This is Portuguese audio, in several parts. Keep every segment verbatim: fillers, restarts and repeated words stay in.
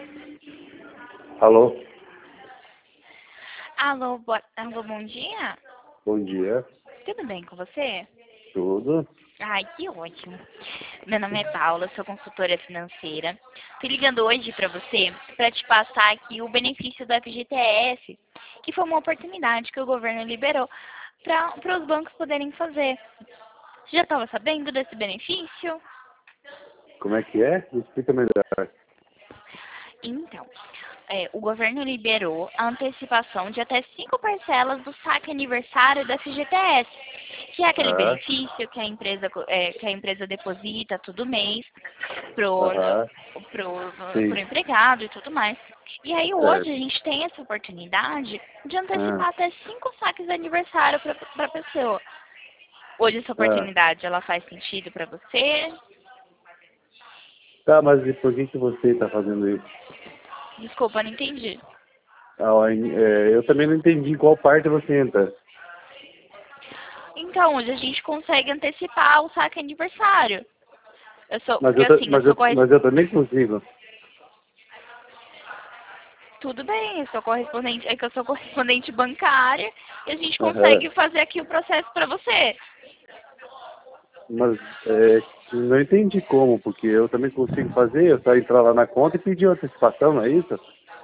Alô? Alô, boa... Alô, bom dia. Bom dia. Tudo bem com você? Tudo? Ai, que ótimo. Meu nome é Paula, sou consultora financeira. Estou ligando hoje para você para te passar aqui o benefício do F G T S, que foi uma oportunidade que o governo liberou para os bancos poderem fazer. Você já estava sabendo desse benefício? Como é que é? Me explica melhor. Então, é, o governo liberou a antecipação de até cinco parcelas do saque aniversário da F G T S, que é aquele Ah, benefício que a empresa, é, que a empresa deposita todo mês pro, aham, pro, pro sim, empregado e tudo mais. E aí hoje certo. a gente tem essa oportunidade de Ah, antecipar até cinco saques de aniversário para a pessoa. Hoje essa ah. oportunidade, ela faz sentido para você? Tá, mas e por que que você está fazendo isso? Desculpa, não entendi. Ah, em- é, eu também não entendi em qual parte você entra. Então, hoje a gente consegue antecipar o saque aniversário. Eu sou, Mas porque eu, ta- assim, eu mas sou eu, corres... mas eu também consigo. Tudo bem, eu sou correspondente, é que eu sou correspondente bancária e a gente Aham. consegue fazer aqui o processo para você. Mas é, não entendi como, porque eu também consigo fazer, eu só entrar lá na conta e pedir uma antecipação, não é isso?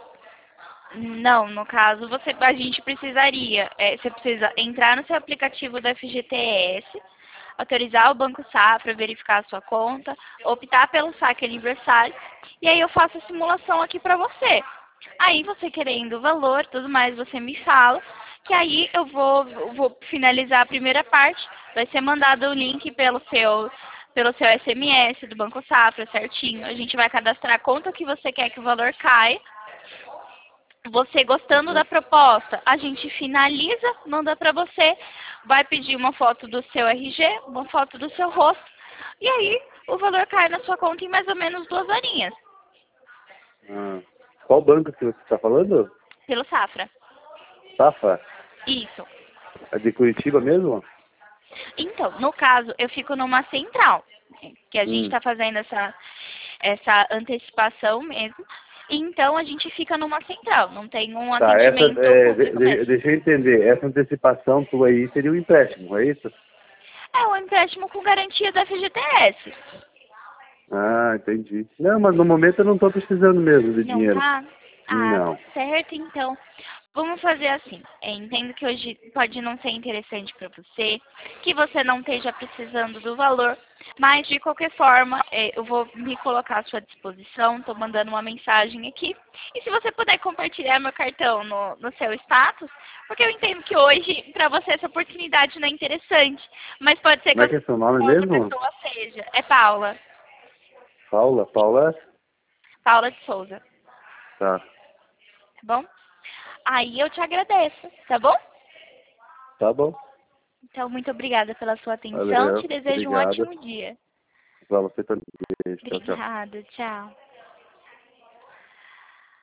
Não, no caso, você, a gente precisaria, é, você precisa entrar no seu aplicativo do F G T S, autorizar o Banco Safra, verificar a sua conta, optar pelo saque aniversário, e aí eu faço a simulação aqui para você. Aí você querendo o valor, tudo mais, você me fala, que aí eu vou, eu vou finalizar a primeira parte, vai ser mandado o link pelo seu, pelo seu S M S do Banco Safra, certinho. A gente vai cadastrar a conta que você quer que o valor caia. Você gostando da Uhum. proposta, a gente finaliza, manda para você, vai pedir uma foto do seu R G, uma foto do seu rosto, e aí o valor cai na sua conta em mais ou menos duas horinhas, Ah. Qual banco que você está falando? pelo Safra. Safra? Isso. É de Curitiba mesmo? Então, no caso, eu fico numa central, que a gente Hum. está fazendo essa, essa antecipação mesmo. Então, a gente fica numa central, não tem um Tá, essa, atendimento é, de- público de- mesmo. deixa eu entender, essa antecipação tua aí seria um empréstimo, é isso? É um empréstimo com garantia da F G T S. Ah, entendi. Não, mas no momento eu não estou precisando mesmo de Não dinheiro. tá? Ah, tá Não. certo, então. Vamos fazer assim. Eu entendo que hoje pode não ser interessante para você, que você não esteja precisando do valor, mas de qualquer forma, eh, eu vou me colocar à sua disposição, estou mandando uma mensagem aqui. E se você puder compartilhar meu cartão no, no seu status, porque eu entendo que hoje, para você, essa oportunidade não é interessante, mas pode ser Como que é que é seu nome outra mesmo? pessoa seja. É Paula. Paula? Paula? Paula de Souza. Tá. Tá bom? Aí eu te agradeço, tá bom? Tá bom. Então, muito obrigada pela sua atenção. Valeu. Te desejo um Obrigado. ótimo dia. Pra você também. Tchau, tchau. Obrigada, tchau.